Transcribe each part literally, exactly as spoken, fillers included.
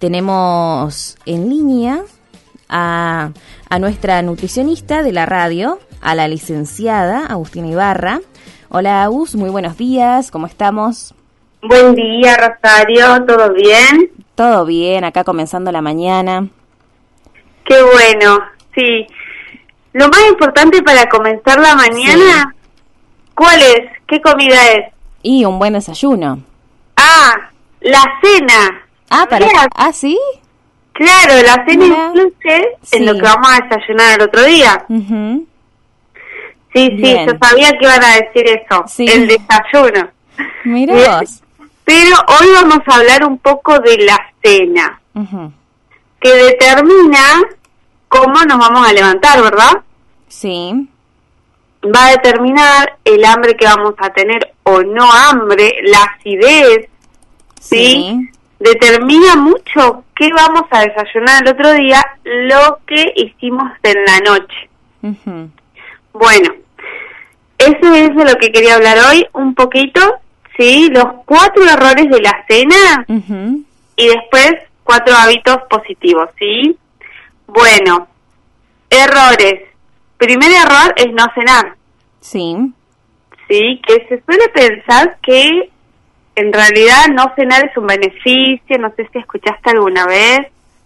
tenemos en línea a, a nuestra nutricionista de la radio, a la licenciada Agustina Ibarra. Hola Agus, muy buenos días, ¿cómo estamos? Buen día, Rosario, ¿todo bien? Todo bien, acá comenzando la mañana. Qué bueno, sí. Lo más importante para comenzar la mañana, sí. ¿Cuál es? ¿Qué comida es? Y un buen desayuno. Ah, la cena. Ah, para ¿Ah, sí? Claro, la cena Mira. incluye sí. en lo que vamos a desayunar el otro día. Uh-huh. Sí, Bien. sí, yo sabía que iban a decir eso, sí. El desayuno. Mira Bien. vos. Pero hoy vamos a hablar un poco de la cena, uh-huh. que determina cómo nos vamos a levantar, ¿verdad? Sí. Va a determinar el hambre que vamos a tener o no hambre, la acidez, ¿sí? ¿sí? Determina mucho qué vamos a desayunar el otro día, lo que hicimos en la noche. Uh-huh. Bueno, eso es de lo que quería hablar hoy, un poquito, ¿sí? Los cuatro errores de la cena uh-huh. y después cuatro hábitos positivos, ¿sí? Bueno, errores. Primer error es no cenar. Sí. Sí, que se suele pensar que en realidad no cenar es un beneficio, no sé si escuchaste alguna vez.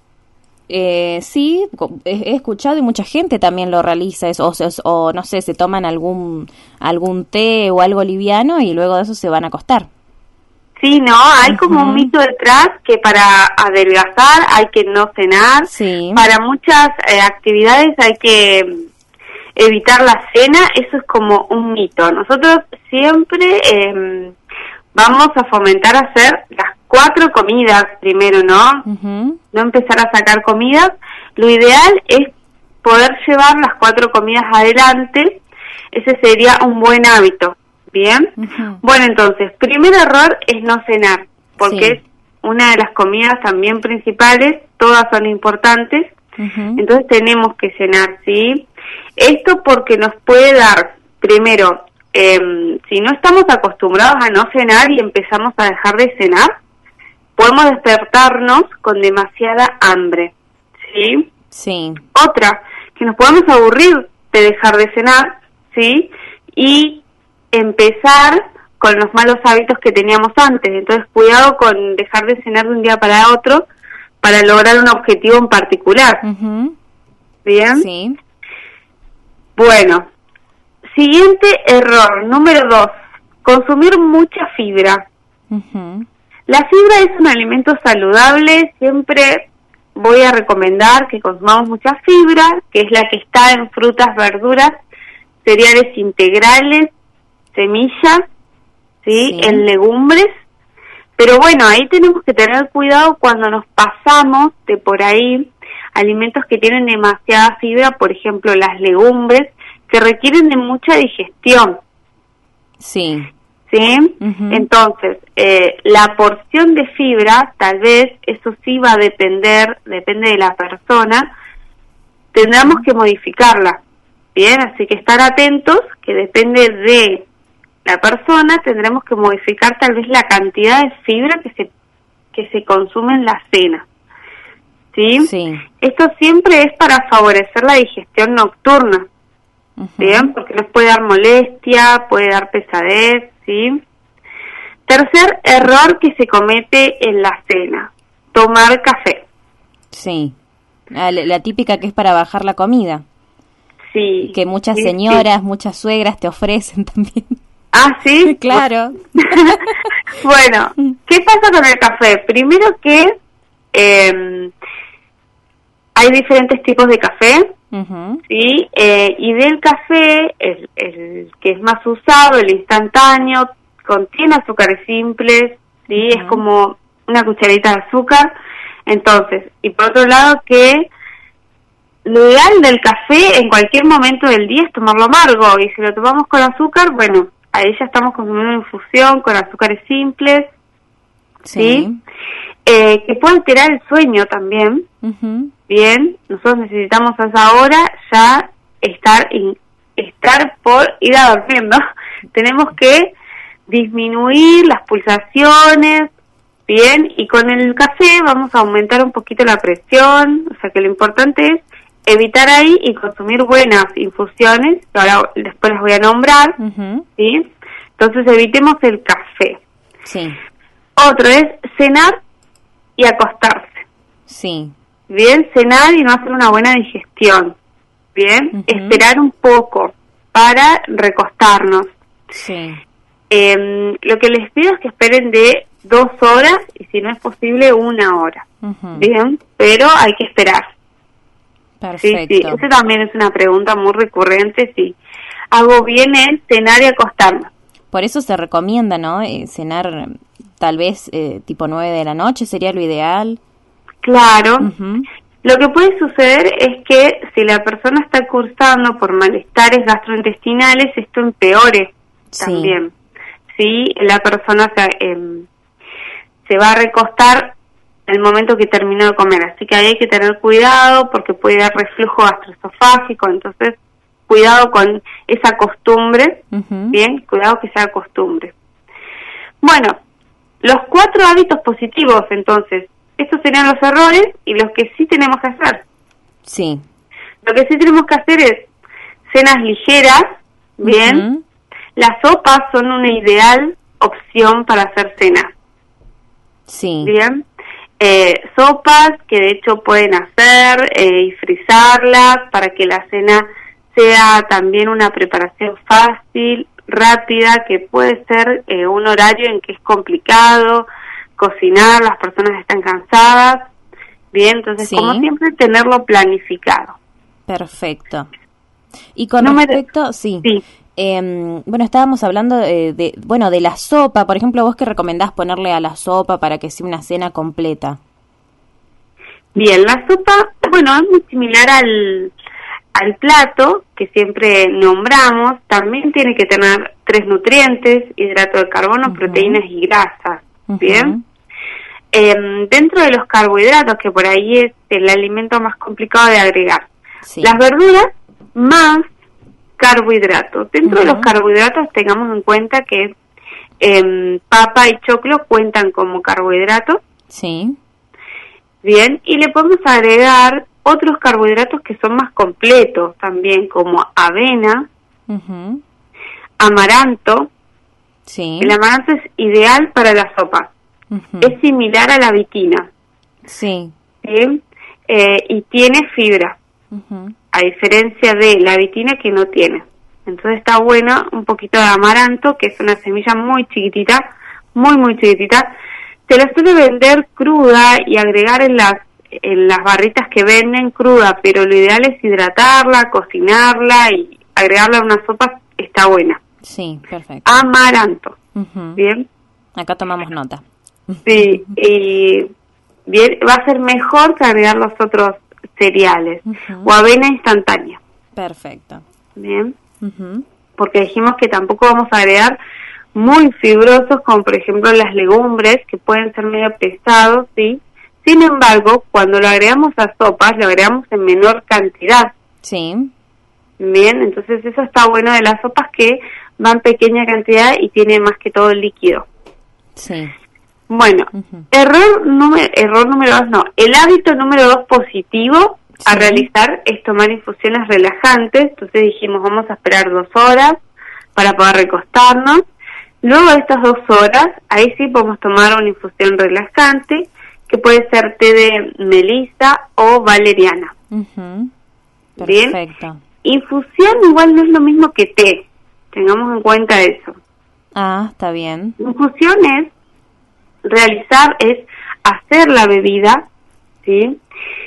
Eh, sí, he escuchado y mucha gente también lo realiza, eso, o, o no sé, se toman algún algún té o algo liviano y luego de eso se van a acostar. Sí, no, hay uh-huh. como un mito detrás que para adelgazar hay que no cenar, sí. Para muchas eh, actividades hay que evitar la cena, eso es como un mito. Nosotros siempre eh, vamos a fomentar hacer las cuatro comidas primero, ¿no? Uh-huh. No empezar a sacar comidas. Lo ideal es poder llevar las cuatro comidas adelante. Ese sería un buen hábito, ¿bien? Uh-huh. Bueno, entonces, primer error es no cenar, porque sí. es una de las comidas también principales, todas son importantes, uh-huh. entonces tenemos que cenar, ¿sí? Esto porque nos puede dar, primero, eh, si no estamos acostumbrados a no cenar y empezamos a dejar de cenar, podemos despertarnos con demasiada hambre, ¿sí? Sí. Otra, que nos podemos aburrir de dejar de cenar, ¿sí? Y empezar con los malos hábitos que teníamos antes. Entonces, cuidado con dejar de cenar de un día para otro para lograr un objetivo en particular. Uh-huh. ¿Bien? Sí. Bueno, siguiente error, número dos, consumir mucha fibra. Uh-huh. La fibra es un alimento saludable, siempre voy a recomendar que consumamos mucha fibra, que es la que está en frutas, verduras, cereales integrales, semillas, ¿sí? Sí. En legumbres. Pero bueno, ahí tenemos que tener cuidado cuando nos pasamos de por ahí alimentos que tienen demasiada fibra, por ejemplo, las legumbres, que requieren de mucha digestión. Sí. ¿Sí? Uh-huh. Entonces, eh, la porción de fibra, tal vez, eso sí va a depender, depende de la persona, tendremos que modificarla, ¿bien? Así que estar atentos, que depende de la persona, tendremos que modificar tal vez la cantidad de fibra que se, que se consume en la cena, ¿sí? Sí. Esto siempre es para favorecer la digestión nocturna, uh-huh. ¿bien? Porque nos puede dar molestia, puede dar pesadez, ¿sí? Tercer error que se comete en la cena, tomar café. Sí, la, la típica que es para bajar la comida. Sí. Que muchas sí, señoras, sí. muchas suegras te ofrecen también. Ah, ¿sí? Claro. Bueno, ¿qué pasa con el café? Primero que eh, hay diferentes tipos de café, uh-huh. ¿sí? Eh, y del café, el, el que es más usado, el instantáneo, contiene azúcares simples, ¿sí? Uh-huh. Es como una cucharita de azúcar. Entonces, y por otro lado que lo ideal del café en cualquier momento del día es tomarlo amargo, y si lo tomamos con azúcar, bueno, ahí ya estamos consumiendo una infusión con azúcares simples, ¿sí? ¿sí? Eh, que puede alterar el sueño también. Uh-huh. Bien, nosotros necesitamos a esa hora ya estar, in, estar por ir a dormir, ¿no? Tenemos que disminuir las pulsaciones, Bien, y con el café vamos a aumentar un poquito la presión, o sea que lo importante es evitar ahí y consumir buenas infusiones, que ahora después las voy a nombrar, uh-huh. ¿sí? Entonces evitemos el café. Sí. Otro es cenar y acostarse. Sí. Bien, cenar y no hacer una buena digestión. Bien, uh-huh. Esperar un poco para recostarnos. Sí. Eh, lo que les pido es que esperen de dos horas y si no es posible una hora. Uh-huh. Bien, pero hay que esperar. Perfecto. Sí, sí, esa también es una pregunta muy recurrente, si hago bien el cenar y acostarme. Por eso se recomienda, ¿no? Eh, cenar tal vez eh, tipo nueve de la noche sería lo ideal. Claro. Uh-huh. Lo que puede suceder es que si la persona está cursando por malestares gastrointestinales, esto empeore sí. también. Sí, la persona se, eh, se va a recostar el momento que terminó de comer, así que ahí hay que tener cuidado porque puede dar reflujo gastroesofágico, entonces cuidado con esa costumbre, uh-huh. bien, cuidado que sea costumbre. Bueno, los cuatro hábitos positivos, entonces, estos serían los errores y los que sí tenemos que hacer. Sí. Lo que sí tenemos que hacer es cenas ligeras, bien, uh-huh. Las sopas son una ideal opción para hacer cenas. Sí. Bien. Eh, sopas que de hecho pueden hacer eh, y frizarlas para que la cena sea también una preparación fácil, rápida, que puede ser eh, un horario en que es complicado cocinar, las personas están cansadas. Bien, entonces sí. Como siempre tenerlo planificado. Perfecto. Y con no respecto, me... sí. sí. Eh, bueno, estábamos hablando de, de, bueno, de la sopa. Por ejemplo, ¿vos qué recomendás ponerle a la sopa para que sea una cena completa? Bien, la sopa, bueno, es muy similar al, al plato que siempre nombramos. También tiene que tener tres nutrientes, hidrato de carbono, uh-huh. proteínas y grasas. Uh-huh. Bien. Eh, dentro de los carbohidratos, que por ahí es el alimento más complicado de agregar, sí. Las verduras más carbohidratos. Dentro uh-huh. de los carbohidratos tengamos en cuenta que eh, papa y choclo cuentan como carbohidratos. Sí. Bien, y le podemos agregar otros carbohidratos que son más completos también, como avena, uh-huh. amaranto. Sí. El amaranto es ideal para la sopa. Uh-huh. Es similar a la vitina. Sí. ¿Sí? Eh, y tiene fibra. Uh-huh. A diferencia de la vitina que no tiene. Entonces está bueno un poquito de amaranto, que es una semilla muy chiquitita, muy muy chiquitita. Se la suele vender cruda y agregar en las en las barritas que venden cruda, pero lo ideal es hidratarla, cocinarla y agregarla a una sopa, está buena. Sí, perfecto. Amaranto. Uh-huh. Bien. Acá tomamos nota. Sí, y bien, va a ser mejor que agregar los otros cereales uh-huh. o avena instantánea. Perfecto. Bien. Uh-huh. Porque dijimos que tampoco vamos a agregar muy fibrosos, como por ejemplo las legumbres, que pueden ser medio pesados, ¿sí? Sin embargo, cuando lo agregamos a sopas, lo agregamos en menor cantidad. Sí. Bien, entonces eso está bueno de las sopas, que va en pequeña cantidad y tiene más que todo el líquido. Sí. Bueno, uh-huh. error número error número dos, no. El hábito número dos positivo sí. a realizar es tomar infusiones relajantes. Entonces dijimos, vamos a esperar dos horas para poder recostarnos. Luego de estas dos horas, ahí sí podemos tomar una infusión relajante, que puede ser té de melisa o valeriana. Uh-huh. Bien. Perfecto. Infusión igual no es lo mismo que té. Tengamos en cuenta eso. Ah, está bien. Infusión es realizar, es hacer la bebida, ¿sí?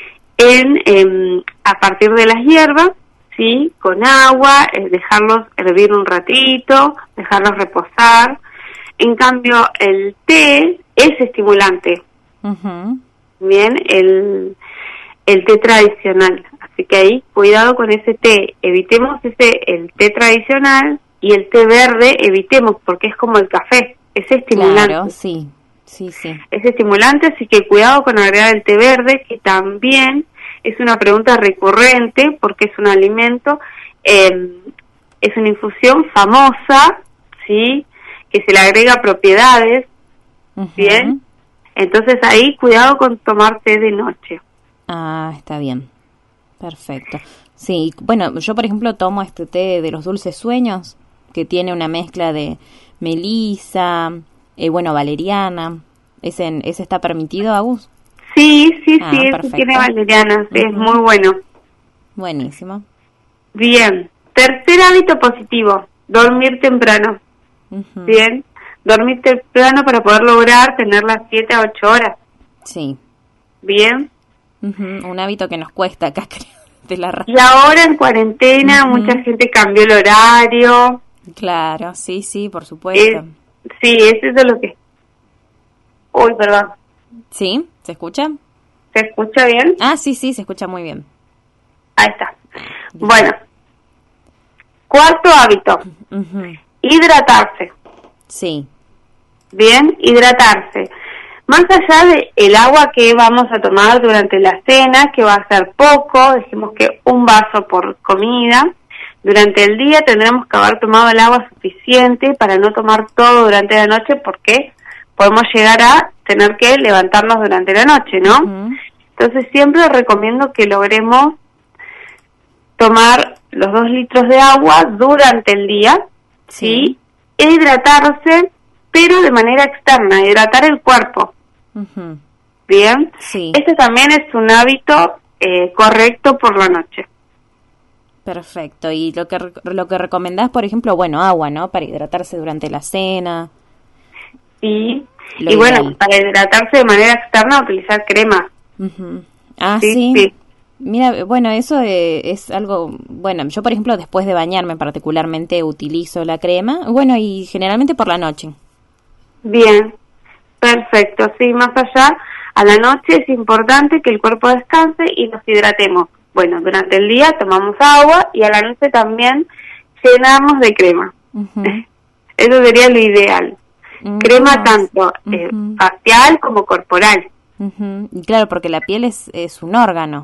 En, eh, a partir de las hierbas, ¿sí? Con agua, eh, dejarlos hervir un ratito, dejarlos reposar. En cambio, el té es estimulante. Uh-huh. Bien, el, el té tradicional. Así que ahí, cuidado con ese té. Evitemos ese el té tradicional y el té verde, evitemos, porque es como el café, es estimulante. Claro, sí. Sí, sí. Es estimulante, así que cuidado con agregar el té verde, que también es una pregunta recurrente, porque es un alimento, eh, es una infusión famosa, ¿sí? Que se le agrega propiedades, uh-huh. ¿bien? Entonces ahí cuidado con tomar té de noche. Ah, está bien. Perfecto. Sí, bueno, yo por ejemplo tomo este té de los dulces sueños, que tiene una mezcla de melisa, eh, bueno, valeriana. ¿Ese, ese está permitido, Agus? Sí, sí, Ah, sí, ese perfecto. tiene valeriana, sí, Uh-huh. es muy bueno. Buenísimo. Bien, tercer hábito positivo, dormir temprano. Uh-huh. Bien, dormir temprano para poder lograr tener las siete a ocho horas. Sí. Bien. Uh-huh. Un hábito que nos cuesta acá, creo, de la ra- Y ahora en cuarentena Uh-huh. mucha gente cambió el horario. Claro, sí, sí, por supuesto. Eh, sí, eso es lo que... Uy, perdón, ¿Sí? ¿Se escucha? ¿se escucha bien? Ah, sí, sí, se escucha muy bien. Ahí está. Bueno, cuarto hábito, Uh-huh. hidratarse. Sí. Bien, hidratarse. Más allá de el agua que vamos a tomar durante la cena, que va a ser poco, dijimos que un vaso por comida, durante el día tendremos que haber tomado el agua suficiente para no tomar todo durante la noche, porque podemos llegar a tener que levantarnos durante la noche, ¿no? Uh-huh. Entonces siempre recomiendo que logremos tomar los dos litros de agua durante el día, ¿sí? E hidratarse, pero de manera externa, hidratar el cuerpo. Uh-huh. Bien, Sí. este también es un hábito eh, correcto por la noche. Perfecto. Y lo que rec- lo que recomendás, por ejemplo, bueno, agua, ¿no? Para hidratarse durante la cena. Sí. Lo Y bueno, ideal. para hidratarse de manera externa, utilizar crema. Uh-huh. Ah, Sí, sí. sí. Mira, bueno, eso eh, es algo, bueno, yo por ejemplo después de bañarme particularmente utilizo la crema, bueno, y generalmente por la noche. Bien, perfecto. Sí, más allá, a la noche es importante que el cuerpo descanse y nos hidratemos. Bueno, durante el día tomamos agua y a la noche también llenamos de crema. Uh-huh. Eso sería lo ideal. Mm, Crema no. tanto eh, Ujú. facial como corporal. Uh-huh. Y claro, porque la piel es, es un órgano.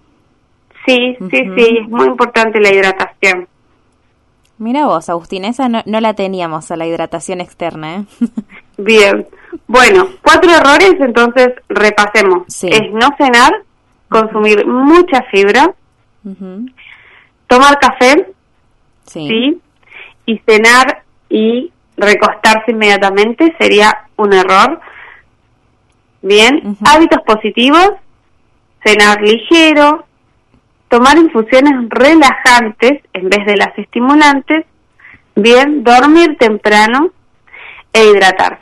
Sí, sí, Ujú. sí, es muy importante la hidratación. Mira vos, Agustín, esa no, no la teníamos a la hidratación externa, ¿eh? Bien, bueno, cuatro errores, entonces repasemos. Sí. Es no cenar, consumir mucha fibra, Uh-huh. tomar café, Sí. ¿sí? Y cenar y recostarse inmediatamente sería un error. Bien, Ujú. hábitos positivos, cenar ligero, tomar infusiones relajantes en vez de las estimulantes, bien, dormir temprano e hidratarse.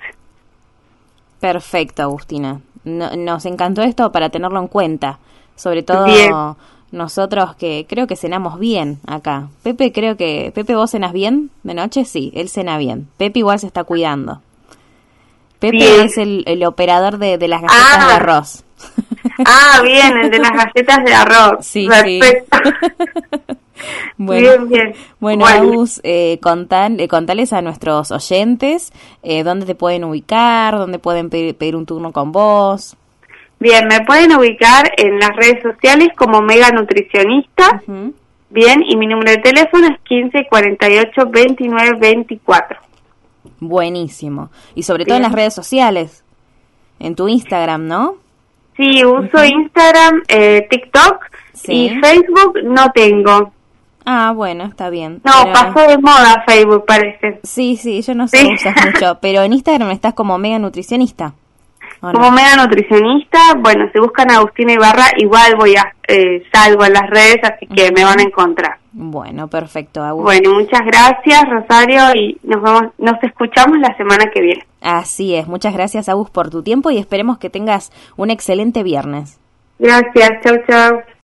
Perfecto, Agustina. No- nos encantó esto para tenerlo en cuenta. Sobre todo Bien. nosotros que creo que cenamos bien acá. Pepe, creo que... Pepe, ¿vos cenas bien de noche? Sí, él cena bien. Pepe igual se está cuidando. Pepe Bien. es el, el operador de, de las galletas Ah. de arroz. Ah, bien, el de las galletas de arroz. Sí, Perfecto. sí. Bueno, Bien, bien. bueno, Agus, eh, contan- eh, contales a nuestros oyentes eh, dónde te pueden ubicar, dónde pueden pedir, pedir un turno con vos. Bien, me pueden ubicar en las redes sociales como Mega Nutricionista. Ujú. Bien, y mi número de teléfono es quince cuarenta y ocho veintinueve veinticuatro. Buenísimo. Y sobre todo en Bien. las redes sociales, en tu Instagram, ¿no? Sí, uso Instagram, eh, TikTok Sí. y Facebook no tengo. Ah, bueno, está bien. No, Pero- pasó de moda Facebook, parece. Sí, sí, yo no sé Sí. usas mucho, pero en Instagram estás como Mega Nutricionista. ¿o no? Como Mega Nutricionista, bueno, si buscan a Agustina Ibarra, igual voy a eh, salgo en las redes, así que me van a encontrar. Bueno, perfecto, Agus. Bueno, muchas gracias, Rosario, y nos vemos, nos escuchamos la semana que viene. Así es. Muchas gracias, Agus, por tu tiempo y esperemos que tengas un excelente viernes. Gracias, chau, chau.